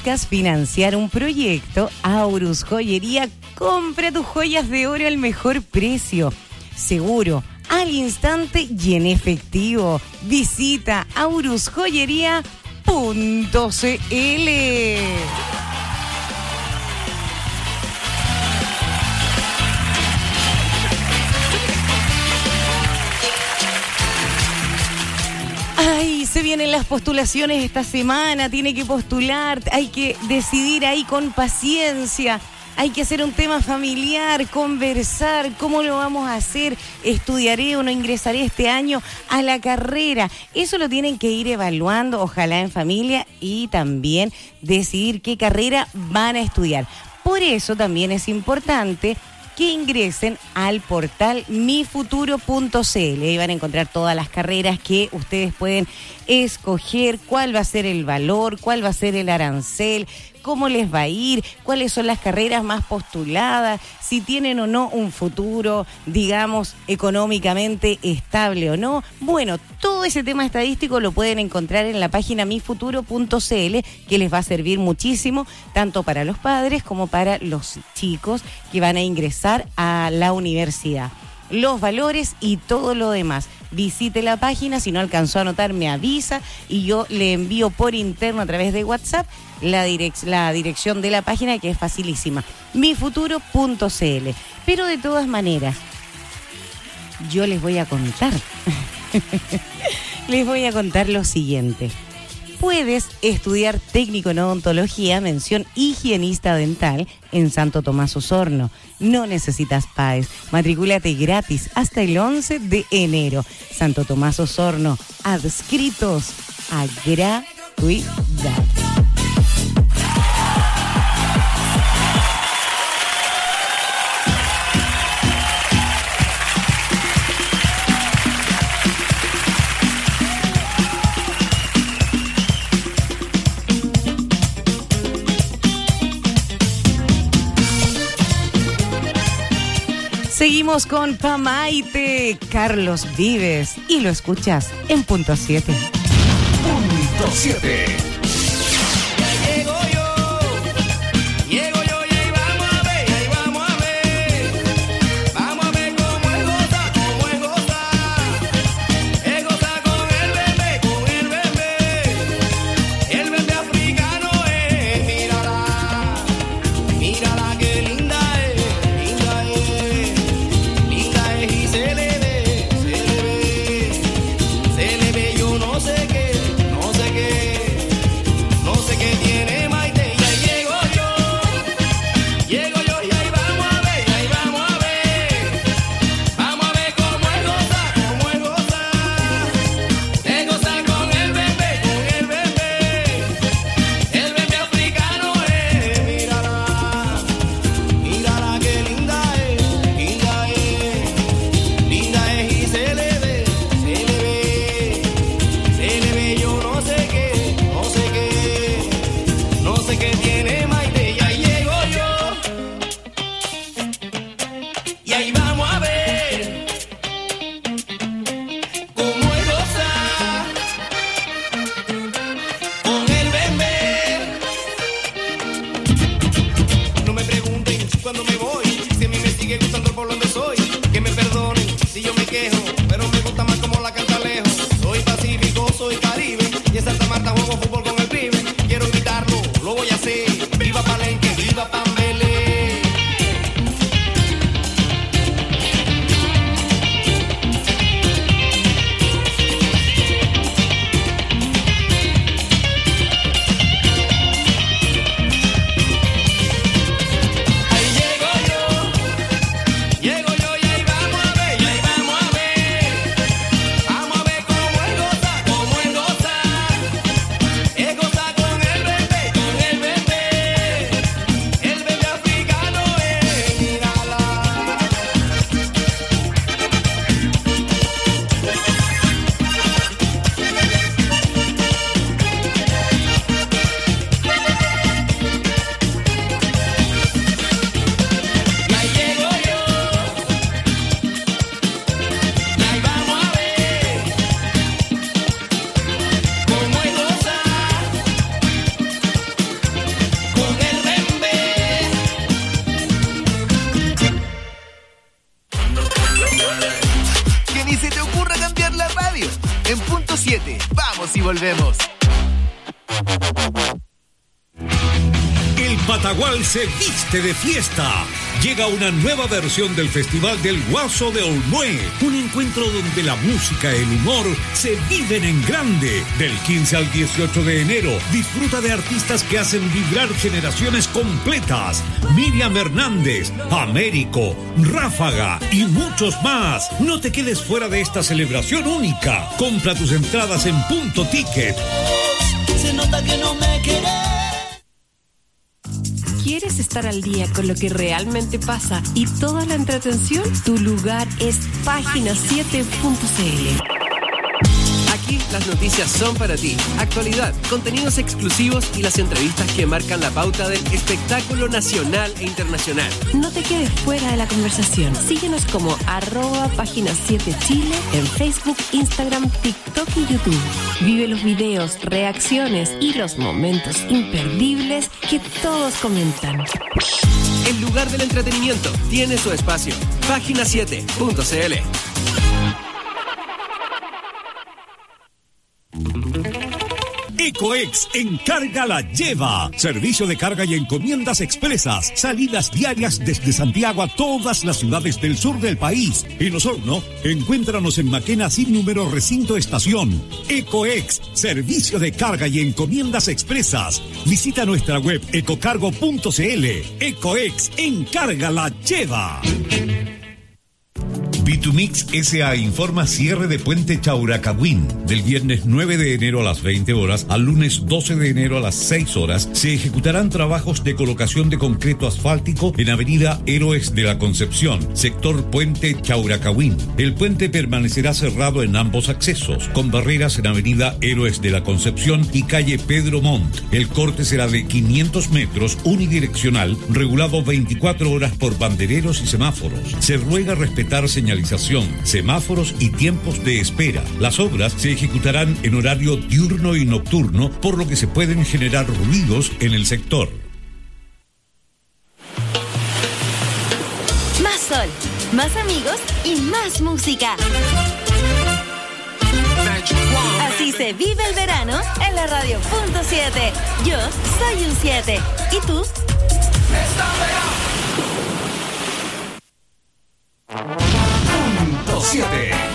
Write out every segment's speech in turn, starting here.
buscas financiar un proyecto, Aurus Joyería compra tus joyas de oro al mejor precio. Seguro, al instante y en efectivo. Visita aurusjoyería.cl. Ay, se vienen las postulaciones esta semana, tiene que postular, hay que decidir ahí con paciencia, hay que hacer un tema familiar, conversar, cómo lo vamos a hacer, estudiaré o no ingresaré este año a la carrera. Eso lo tienen que ir evaluando, ojalá en familia, y también decidir qué carrera van a estudiar. Por eso también es importante que ingresen al portal mifuturo.cl. Ahí van a encontrar todas las carreras que ustedes pueden escoger, cuál va a ser el valor, cuál va a ser el arancel, cómo les va a ir, cuáles son las carreras más postuladas, si tienen o no un futuro, digamos, económicamente estable o no. Bueno, todo ese tema estadístico lo pueden encontrar en la página mifuturo.cl, que les va a servir muchísimo, tanto para los padres como para los chicos que van a ingresar a la universidad. Los valores y todo lo demás. Visite la página, si no alcanzó a anotar me avisa y yo le envío por interno a través de WhatsApp la dirección de la página, que es facilísima, mifuturo.cl. Pero de todas maneras, yo les voy a contar, les voy a contar lo siguiente. Puedes estudiar técnico en odontología, mención higienista dental, en Santo Tomás Osorno. No necesitas PAES. Matricúlate gratis hasta el 11 de enero. Santo Tomás Osorno, adscritos a gratuidad. Seguimos con Pamaite, Carlos Vives, y lo escuchas en Punto 7. Punto 7. Soy Caribe y en Santa Marta juego fútbol con el pibe. Quiero invitarlo, lo voy a hacer. 100.7. Vamos y volvemos. El Patagual se viste de fiesta. Llega una nueva versión del Festival del Guaso de Olmué. Un encuentro donde la música y el humor se viven en grande. Del 15 al 18 de enero, disfruta de artistas que hacen vibrar generaciones completas. Miriam Hernández, Américo, Ráfaga y muchos más. No te quedes fuera de esta celebración única. Compra tus entradas en Punto Ticket. Se nota que no me querés. ¿Quieres estar al día con lo que realmente pasa y toda la entretención? Tu lugar es página7.cl. Aquí las noticias son para ti. Actualidad, contenidos exclusivos y las entrevistas que marcan la pauta del espectáculo nacional e internacional. No te quedes fuera de la conversación. Síguenos como @página7chile en Facebook, Instagram, TikTok y YouTube. Vive los videos, reacciones y los momentos imperdibles que todos comentan. El lugar del entretenimiento tiene su espacio. Página7.cl. Ecoex Encarga la Lleva. Servicio de carga y encomiendas expresas. Salidas diarias desde Santiago a todas las ciudades del sur del país. En Osorno, encuéntranos en Maquena sin número recinto estación. Ecoex, servicio de carga y encomiendas expresas. Visita nuestra web ecocargo.cl. Ecoex Encarga la Lleva. Vitumix S.A. informa cierre de Puente Chauracahuín. Del viernes 9 de enero a las 20 horas al lunes 12 de enero a las 6 horas se ejecutarán trabajos de colocación de concreto asfáltico en Avenida Héroes de la Concepción, sector Puente Chauracahuín. El puente permanecerá cerrado en ambos accesos, con barreras en Avenida Héroes de la Concepción y calle Pedro Montt. El corte será de 500 metros unidireccional, regulado 24 horas por bandereros y semáforos. Se ruega respetar señalización, semáforos y tiempos de espera. Las obras se ejecutarán en horario diurno y nocturno, por lo que se pueden generar ruidos en el sector. Más sol, más amigos y más música. Así se vive el verano en la radio Punto 7. Yo soy un 7. ¿Y tú? Punto 7.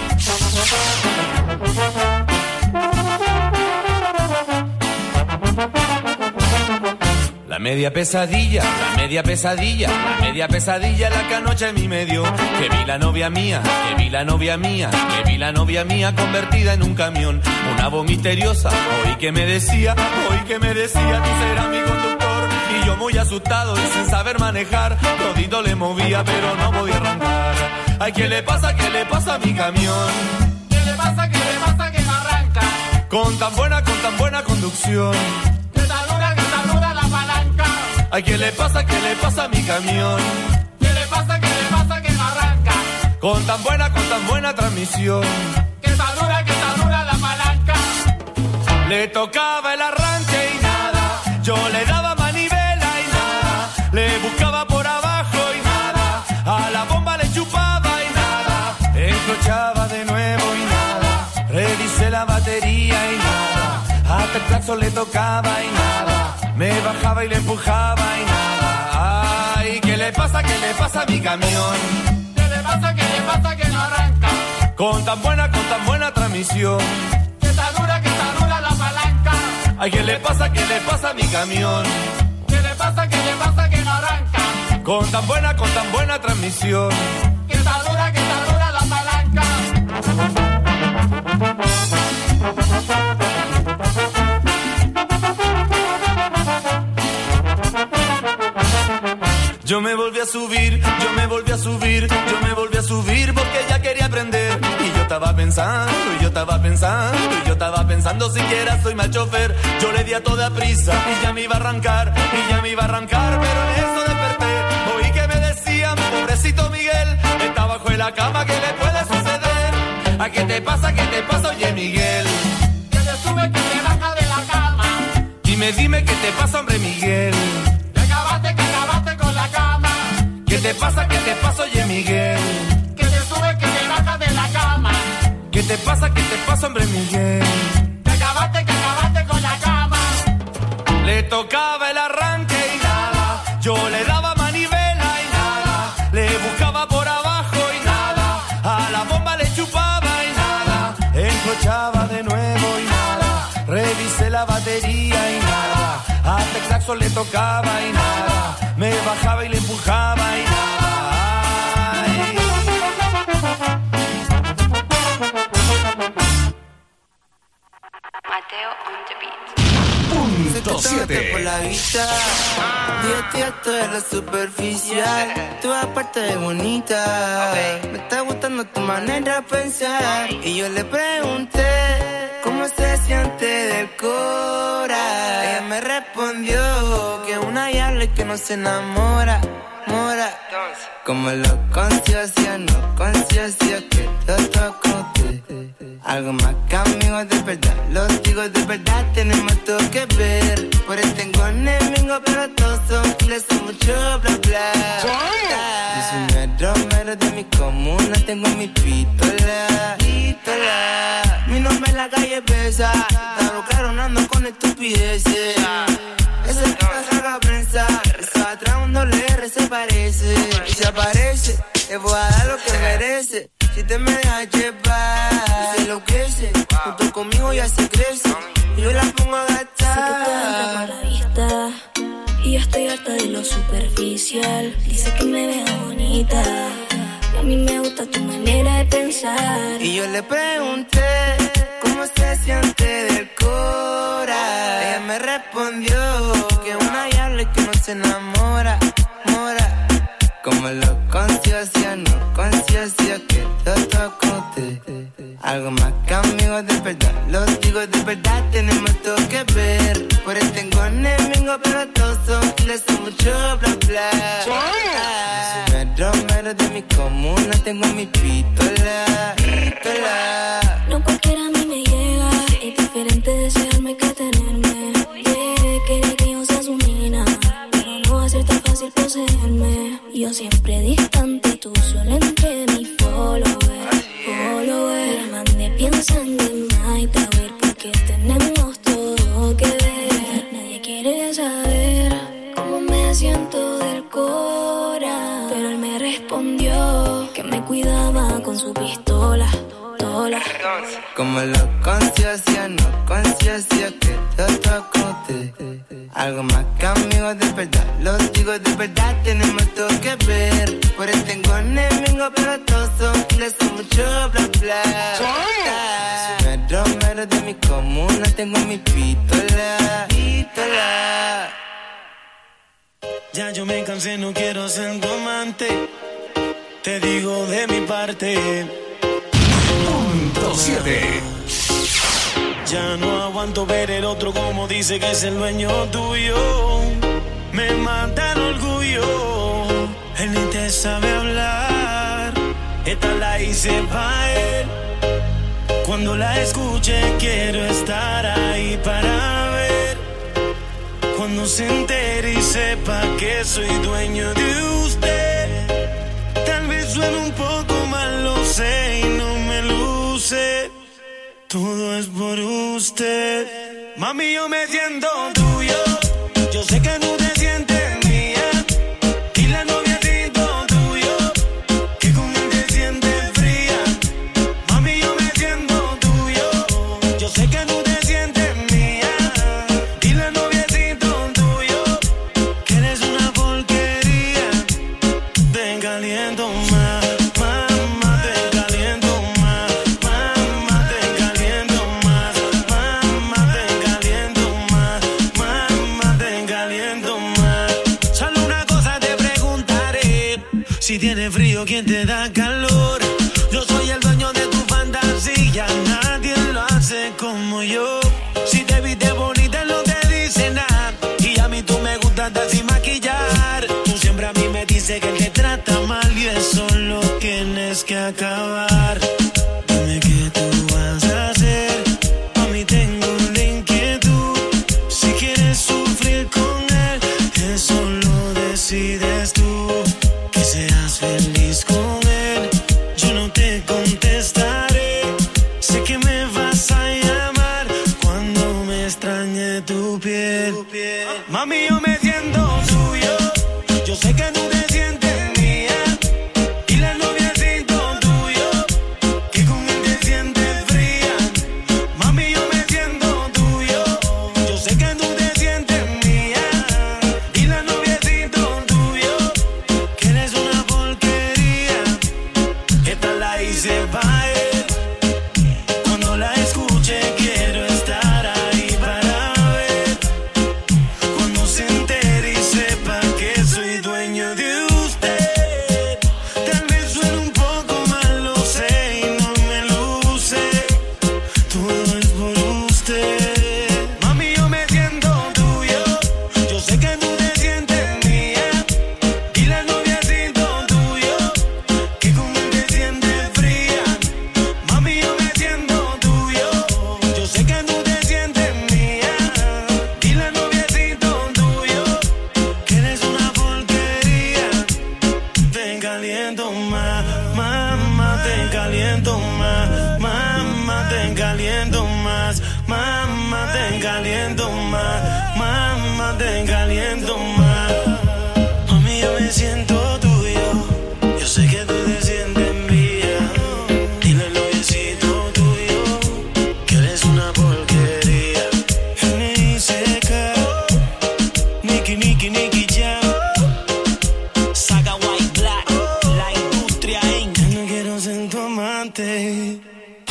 La media pesadilla, la media pesadilla, la media pesadilla la que anoche a mí me dio. Que vi la novia mía, que vi la novia mía, que vi la novia mía convertida en un camión. Una voz misteriosa, oí que me decía, tú serás mi conductor. Y yo muy asustado y sin saber manejar, todito le movía pero no podía arrancar. Ay, ¿qué le pasa a mi camión? ¿Qué le pasa que no arranca? Con tan buena conducción. Que está dura la palanca. Ay, ¿qué le pasa a mi camión? ¿Qué le pasa que no arranca? Con tan buena transmisión. Que está dura la palanca. Le tocaba el arranque y nada. Yo le daba manivela y nada. Le buscaba por abajo y nada. A la bomba le chupaba y nada. Encrochaba de nuevo y nada. Revisé la batería y nada. Hasta el claxon le tocaba y nada. Me bajaba y le empujaba y nada. Ay, ¿qué le pasa a mi camión? ¿Qué le pasa que no arranca? Con tan buena transmisión. Que está dura la palanca. Ay, ¿qué le pasa a mi camión? ¿Qué le pasa que no arranca? Con tan buena transmisión. Que está dura la palanca. Yo me volví a subir porque ya quería aprender. Y yo estaba pensando siquiera soy mal chofer. Yo le di a toda prisa y ya me iba a arrancar, pero en eso desperté. Oí que me decían, pobrecito Miguel, está bajo en la cama, ¿qué le puede suceder? ¿A qué te pasa, oye Miguel? Que te sube, que te baja de la cama. Dime, ¿qué te pasa, hombre Miguel? Que acabaste con la cama. ¿Qué te pasa, oye Miguel? Que te sube, que te baja de la cama. ¿Qué te pasa, hombre Miguel? la batería y nada. Hasta el claxon le tocaba y nada. Me bajaba y le empujaba y nada. Mateo on the beat. Punto 7. Por la vista, día esto es lo superficial. Tú aparte de bonita, me está gustando tu manera de pensar. Y yo le pregunté cómo se siente del cora. Ella me respondió que una diabla y que no se enamora, mora. Como lo conciencia, no conciencia, que yo toco algo más que amigos de verdad. Los digo de verdad, tenemos todo que ver. Por eso tengo enemigos, pero todos son les son mucho bla bla. Yo soy un romero de mi comuna, tengo mi pistola. Mi nombre en la calle pesa, claro, claro, no ando con estupideces. Esa es la saga prensa, eso atrás un doble R se parece. Y si aparece, le voy a dar lo que merece. Si te me dejas llevar, y se enloquece, junto conmigo ya se crece, y yo la pongo a gastar. Sé que te entra por la vista, y yo estoy harta de lo superficial. Dice que me veo bonita, y a mí me gusta tu manera de pensar. Y yo le pregunté cómo se siente del cora. Ella me respondió que una diabla y que no se enamora, mora. Como lo conciencia, no conciencia, que yo toco algo más que amigos de verdad. Los digo de verdad, tenemos todo que ver. Por eso tengo enemigos, pero todos son les son mucho bla bla. Soy el romero de mi comuna, tengo mi pistola. No cualquiera a mí me llega, es diferente desearme que tenerme. Quiere que yo sea su mina, pero no va a ser tan fácil poseerme. Yo siempre distante, tú solo entre mis followers. Me mandé pensando en night a ver porque tenemos todo que ver. Nadie quiere saber cómo me siento del cora, pero él me respondió que me cuidaba con su pistola. Como lo conciencia, no conciencia, que yo toco algo más que amigos de verdad. Los digo de verdad, tenemos todo que ver. Por eso tengo enemigos, pero todos son les son mucho bla bla. Soy el romero de mi comuna, tengo mi pistola. Ya yo me cansé, no quiero ser tu amante. Te digo de mi parte. Punto 7. Ya no aguanto ver el otro como dice que es el dueño tuyo. Me mata el orgullo. Él ni te sabe hablar. Esta la hice pa' él. Cuando la escuche quiero estar ahí para ver. Cuando se entere y sepa que soy dueño de usted. Tal vez suene un poco mal, lo sé, y no me luce. Todo es por usted. Mami, yo me siento tuyo. Yo sé que tú te sientes mía. Y la noviecito tuyo, que con él te sientes fría. Mami, yo me siento tuyo. Yo sé que tú te sientes mía. Y la noviecito tuyo, que eres una porquería. Te caliento más. Si tienes frío, ¿quién te da calor? Yo soy el dueño de tu fantasía, nadie lo hace como yo. Si te viste bonita, no te dice nada. Y a mí tú me gustas sin maquillar. Tú siempre a mí me dices que te trata mal y eso lo tienes que acabar. Dime qué tú vas a hacer. A mí tengo una inquietud. Si quieres sufrir con él, eso lo decides tú. Seas feliz con él, yo no te contestaré. Sé que me vas a llamar cuando me extrañe tu piel. Mami, yo me siento tuyo. Yo sé que tú te sientes mía. Y la noviecito tuyo, que con él te sientes fría. Mami, yo me siento tuyo. Nicky Jam. Saga White Black. La industria Inc. No quiero ser tu amante.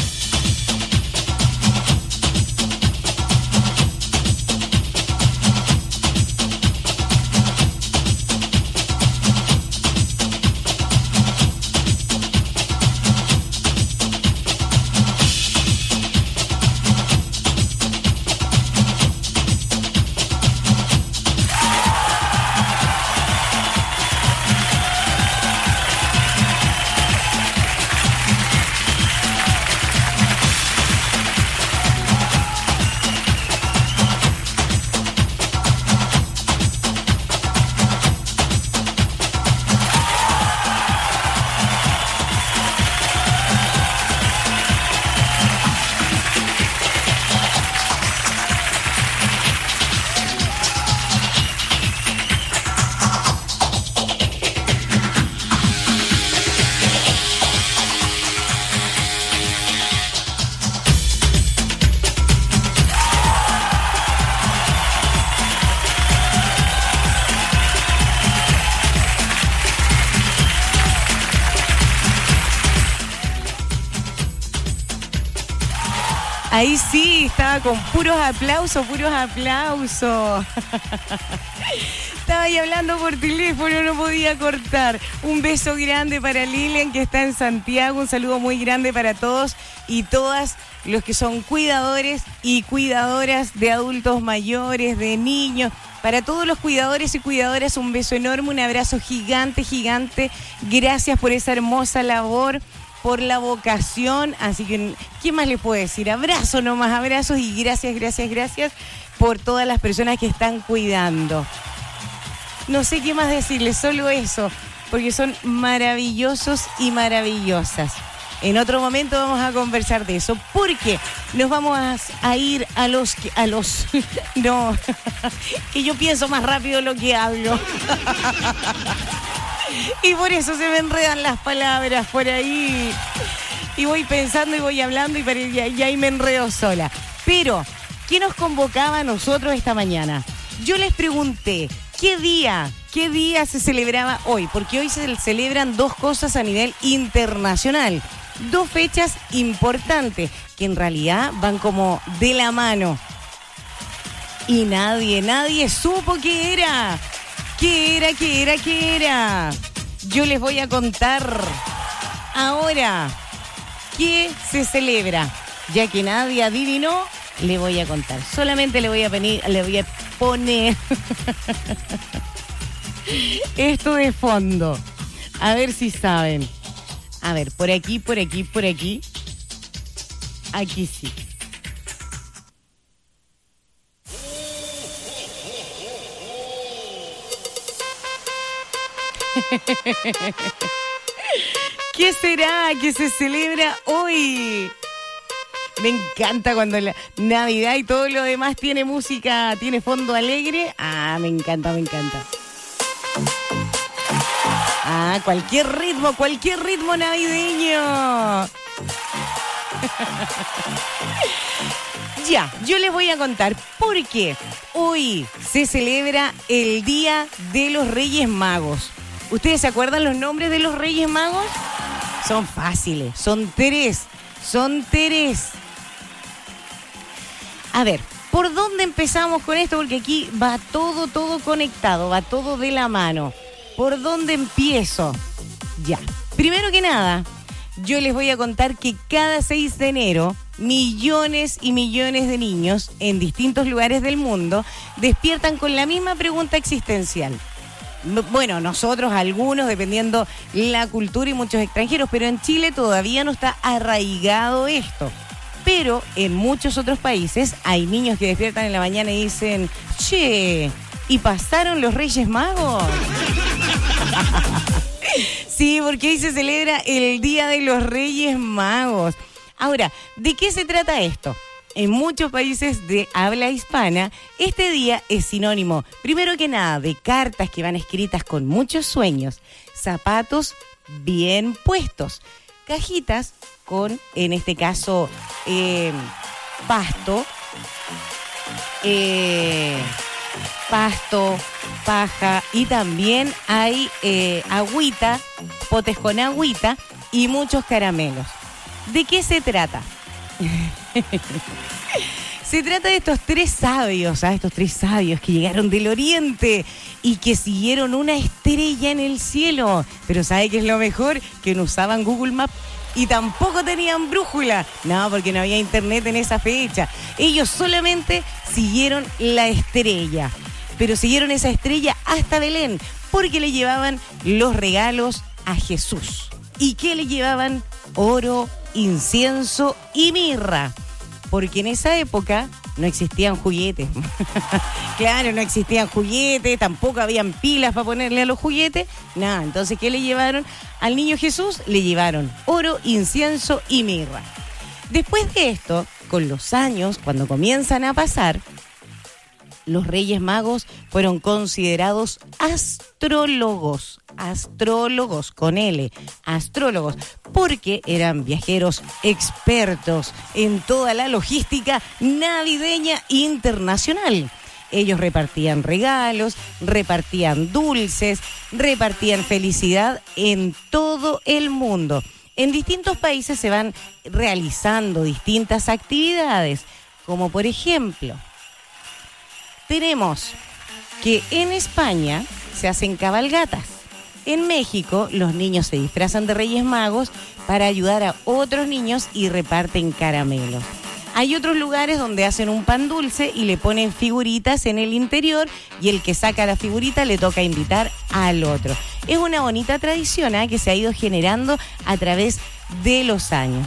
Ahí sí, estaba con puros aplausos, Estaba ahí hablando por teléfono, no podía cortar. Un beso grande para Lilian, que está en Santiago. Un saludo muy grande para todos y todas los que son cuidadores y cuidadoras de adultos mayores, de niños. Para todos los cuidadores y cuidadoras, un beso enorme, un abrazo gigante, gigante. Gracias por esa hermosa labor, por la vocación. Así que, ¿qué más les puedo decir? Abrazo nomás, abrazos y gracias, gracias, gracias por todas las personas que están cuidando. No sé qué más decirles, solo eso, porque son maravillosos y maravillosas. En otro momento vamos a conversar de eso, porque nos vamos a ir a los no, que yo pienso más rápido lo que hablo. Y por eso se me enredan las palabras por ahí. Y voy pensando y voy hablando y ahí me enredo sola. Pero, ¿qué nos convocaba a nosotros esta mañana? Yo les pregunté, ¿qué día se celebraba hoy? Porque hoy se celebran dos cosas a nivel internacional. Dos fechas importantes que en realidad van como de la mano. Y nadie supo qué era. ¿Qué era? Yo les voy a contar ahora qué se celebra. Ya que nadie adivinó, le voy a contar. Solamente le voy a poner esto de fondo. A ver si saben. A ver, por aquí. Aquí sí. ¿Qué será que se celebra hoy? Me encanta cuando la Navidad y todo lo demás tiene música, tiene fondo alegre. Ah, me encanta. Ah, cualquier ritmo navideño. Ya, yo les voy a contar por qué hoy se celebra el Día de los Reyes Magos. ¿Ustedes se acuerdan los nombres de los Reyes Magos? Son fáciles, son tres. A ver, ¿por dónde empezamos con esto? Porque aquí va todo conectado, va todo de la mano. ¿Por dónde empiezo? Ya, primero que nada, yo les voy a contar que cada 6 de enero, millones y millones de niños en distintos lugares del mundo despiertan con la misma pregunta existencial. Bueno, nosotros, algunos, dependiendo la cultura y muchos extranjeros, pero en Chile todavía no está arraigado esto. Pero en muchos otros países hay niños que despiertan en la mañana y dicen, che, ¿y pasaron los Reyes Magos? Sí, porque hoy se celebra el Día de los Reyes Magos. Ahora, ¿de qué se trata esto? En muchos países de habla hispana, este día es sinónimo, primero que nada, de cartas que van escritas con muchos sueños, zapatos bien puestos, cajitas con, en este caso, pasto, paja y también hay agüita, potes con agüita y muchos caramelos. ¿De qué se trata? Se trata de estos tres sabios que llegaron del oriente y que siguieron una estrella en el cielo. Pero ¿sabe qué es lo mejor? Que no usaban Google Maps y tampoco tenían brújula. No, porque no había internet en esa fecha. Ellos solamente siguieron la estrella. Pero siguieron esa estrella hasta Belén porque le llevaban los regalos a Jesús. ¿Y qué le llevaban? Oro, incienso y mirra. Porque en esa época no existían juguetes. Claro, no existían juguetes, tampoco habían pilas para ponerle a los juguetes. Nada, entonces, ¿qué le llevaron al niño Jesús? Le llevaron oro, incienso y mirra. Después de esto, con los años, cuando comienzan a pasar, los Reyes Magos fueron considerados astrólogos con L, astrólogos, porque eran viajeros expertos en toda la logística navideña internacional. Ellos repartían regalos, repartían dulces, repartían felicidad en todo el mundo. En distintos países se van realizando distintas actividades, como por ejemplo, tenemos que en España se hacen cabalgatas. En México, los niños se disfrazan de Reyes Magos para ayudar a otros niños y reparten caramelos. Hay otros lugares donde hacen un pan dulce y le ponen figuritas en el interior y el que saca la figurita le toca invitar al otro. Es una bonita tradición que se ha ido generando a través de los años.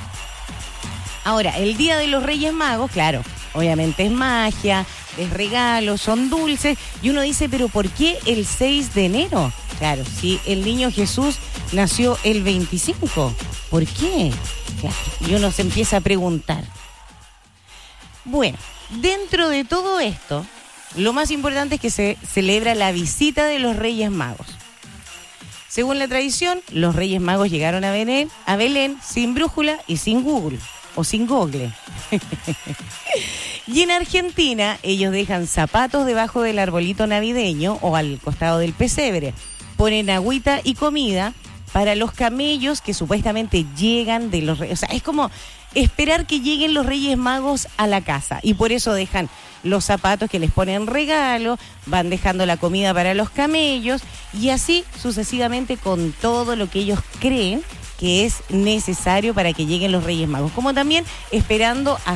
Ahora, el Día de los Reyes Magos, claro, obviamente es magia, es regalos, son dulces. Y uno dice, ¿pero por qué el 6 de enero? Claro, si el niño Jesús nació el 25, ¿por qué? Claro, y uno se empieza a preguntar. Bueno, dentro de todo esto, lo más importante es que se celebra la visita de los Reyes Magos. Según la tradición, los Reyes Magos llegaron a Belén sin brújula y sin Google. O sin Google. Y en Argentina, ellos dejan zapatos debajo del arbolito navideño o al costado del pesebre. Ponen agüita y comida para los camellos que supuestamente llegan de los Reyes. O sea, es como esperar que lleguen los Reyes Magos a la casa. Y por eso dejan los zapatos que les ponen regalo, van dejando la comida para los camellos y así sucesivamente con todo lo que ellos creen que es necesario para que lleguen los Reyes Magos, como también esperando a